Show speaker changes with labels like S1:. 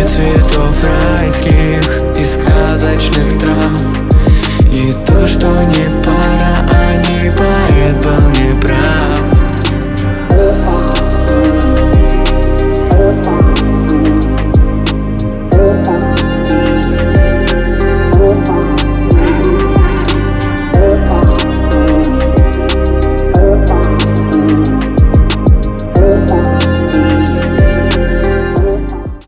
S1: цветов райских и сказочных трав. И то, что не